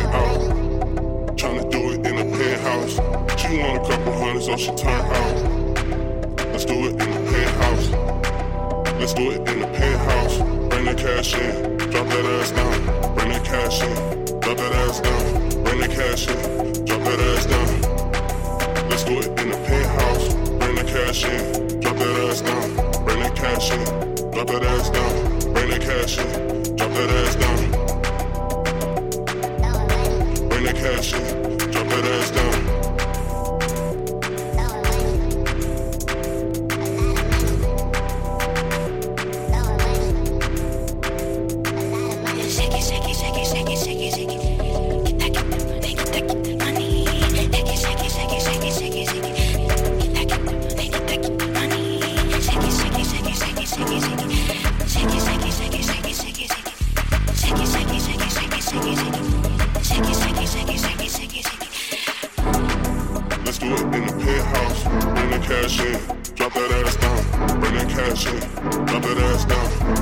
went out. Tryna do it in a penthouse. She want a couple hundreds, so she turn out. Let's do it in the penthouse. Let's do it in the penthouse. Bring the cash in, drop that ass down. Bring the cash in, drop that ass down. Bring the cash in, drop that ass down. Let's do it in the penthouse. Bring the cash in, drop that ass down. Bring the cash in, drop that ass down. Bring the cash in, drop that ass down. Bring the cash in, drop that ass down. Let's do it in the penthouse. Bring the cash in, drop that ass down. Bring that cash in, drop that ass down.